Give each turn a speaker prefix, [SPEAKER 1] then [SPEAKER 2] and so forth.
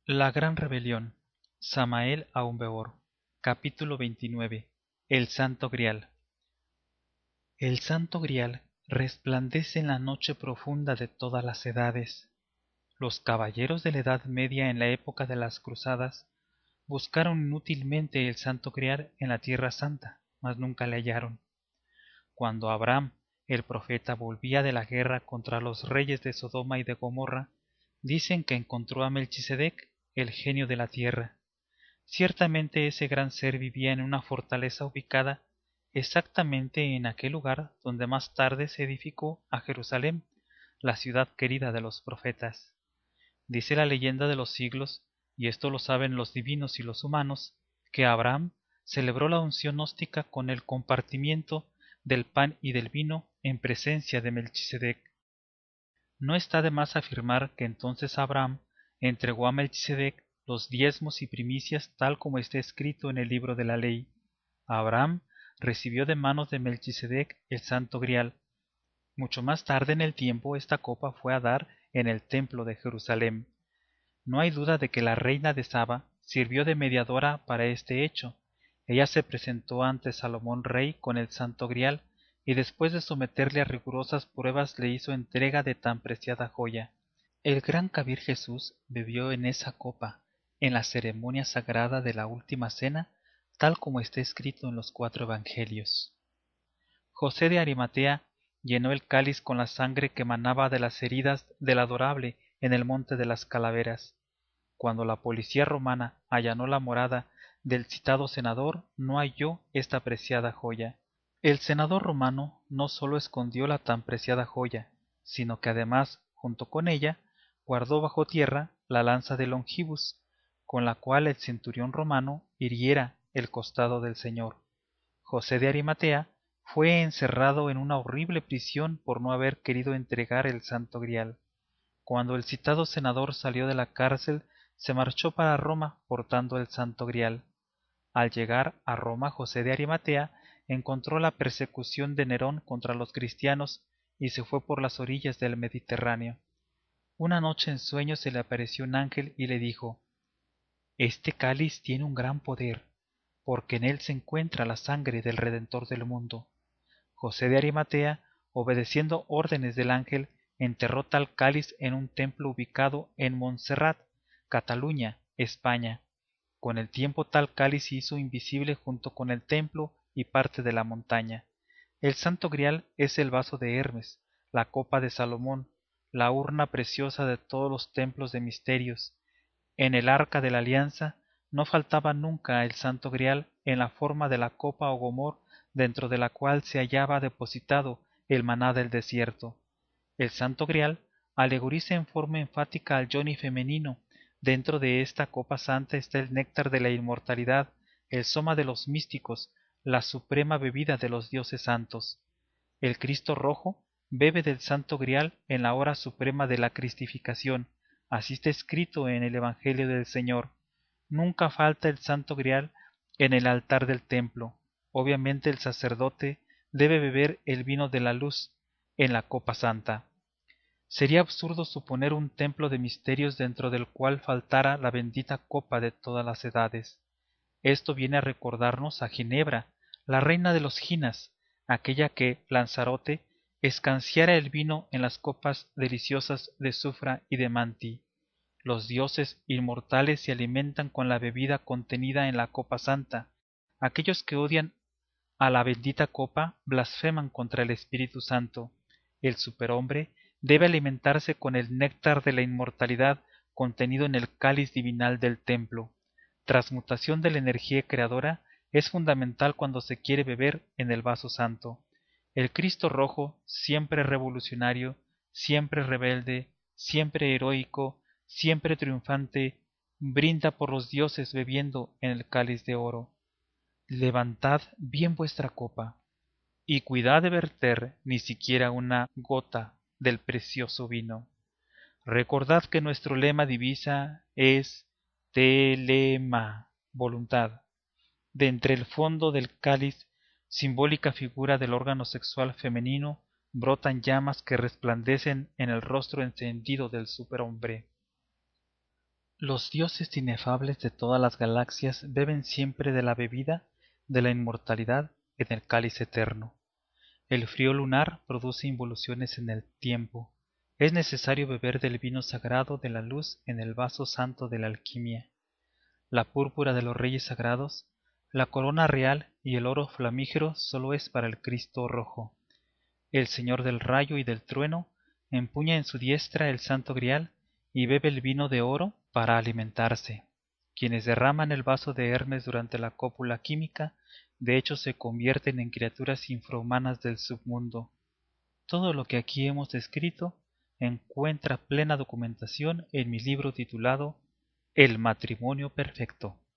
[SPEAKER 1] La gran rebelión. Samael Aun Weor. Capítulo 29. El Santo Grial. El Santo Grial resplandece en la noche profunda de todas las edades. Los caballeros de la Edad Media en la época de las Cruzadas buscaron inútilmente el Santo Grial en la Tierra Santa, mas nunca le hallaron. Cuando Abraham, el profeta, volvía de la guerra contra los reyes de Sodoma y de Gomorra, dicen que encontró a Melchisedec, el genio de la tierra. Ciertamente ese gran ser vivía en una fortaleza ubicada exactamente en aquel lugar donde más tarde se edificó a Jerusalén, la ciudad querida de los profetas. Dice la leyenda de los siglos, y esto lo saben los divinos y los humanos, que Abraham celebró la unción gnóstica con el compartimiento del pan y del vino en presencia de Melchisedec. No está de más afirmar que entonces Abraham entregó a Melchisedec los diezmos y primicias tal como está escrito en el libro de la ley. Abraham recibió de manos de Melchisedec el Santo Grial. Mucho más tarde en el tiempo esta copa fue a dar en el templo de Jerusalén. No hay duda de que la reina de Saba sirvió de mediadora para este hecho. Ella se presentó ante Salomón rey con el Santo Grial, y después de someterle a rigurosas pruebas le hizo entrega de tan preciada joya. El gran Kabir Jesús bebió en esa copa, en la ceremonia sagrada de la última cena, tal como está escrito en los 4 evangelios. José de Arimatea llenó el cáliz con la sangre que manaba de las heridas del adorable en el monte de las calaveras. Cuando la policía romana allanó la morada del citado senador, no halló esta preciada joya. El senador romano no sólo escondió la tan preciada joya, sino que además, junto con ella, guardó bajo tierra la lanza de Longibus, con la cual el centurión romano hiriera el costado del Señor. José de Arimatea fue encerrado en una horrible prisión por no haber querido entregar el Santo Grial. Cuando el citado senador salió de la cárcel, se marchó para Roma portando el Santo Grial. Al llegar a Roma, José de Arimatea encontró la persecución de Nerón contra los cristianos y se fue por las orillas del Mediterráneo. Una noche en sueños se le apareció un ángel y le dijo: «Este cáliz tiene un gran poder, porque en él se encuentra la sangre del Redentor del mundo». José de Arimatea, obedeciendo órdenes del ángel, enterró tal cáliz en un templo ubicado en Montserrat, Cataluña, España. Con el tiempo tal cáliz se hizo invisible junto con el templo y parte de la montaña. El Santo Grial es el vaso de Hermes, la copa de Salomón, la urna preciosa de todos los templos de misterios. En el arca de la alianza no faltaba nunca el Santo Grial en la forma de la copa o gomor dentro de la cual se hallaba depositado el maná del desierto. El Santo Grial alegoriza en forma enfática al yoni femenino. Dentro de esta copa santa está el néctar de la inmortalidad, el soma de los místicos, la suprema bebida de los dioses santos. El Cristo rojo bebe del Santo Grial en la hora suprema de la cristificación. Así está escrito en el Evangelio del Señor. Nunca falta el Santo Grial en el altar del templo. Obviamente el sacerdote debe beber el vino de la luz en la copa santa. Sería absurdo suponer un templo de misterios dentro del cual faltara la bendita copa de todas las edades. Esto viene a recordarnos a Ginebra, la reina de los Ginas, aquella que Lanzarote escanciara el vino en las copas deliciosas de Sufra y de Manti. Los dioses inmortales se alimentan con la bebida contenida en la copa santa. Aquellos que odian a la bendita copa blasfeman contra el Espíritu Santo. El superhombre debe alimentarse con el néctar de la inmortalidad contenido en el cáliz divinal del templo. Transmutación de la energía creadora es fundamental cuando se quiere beber en el vaso santo. El Cristo rojo, siempre revolucionario, siempre rebelde, siempre heroico, siempre triunfante, brinda por los dioses bebiendo en el cáliz de oro. Levantad bien vuestra copa, y cuidad de verter ni siquiera una gota del precioso vino. Recordad que nuestro lema divisa es telema, voluntad. De entre el fondo del cáliz, simbólica figura del órgano sexual femenino, brotan llamas que resplandecen en el rostro encendido del superhombre. Los dioses inefables de todas las galaxias beben siempre de la bebida de la inmortalidad en el cáliz eterno. El frío lunar produce involuciones en el tiempo. Es necesario beber del vino sagrado de la luz en el vaso santo de la alquimia. La púrpura de los reyes sagrados, la corona real y el oro flamígero solo es para el Cristo rojo. El Señor del rayo y del trueno empuña en su diestra el santo grial y bebe el vino de oro para alimentarse. Quienes derraman el vaso de Hermes durante la cópula química, de hecho se convierten en criaturas infrahumanas del submundo. Todo lo que aquí hemos descrito encuentra plena documentación en mi libro titulado El matrimonio perfecto.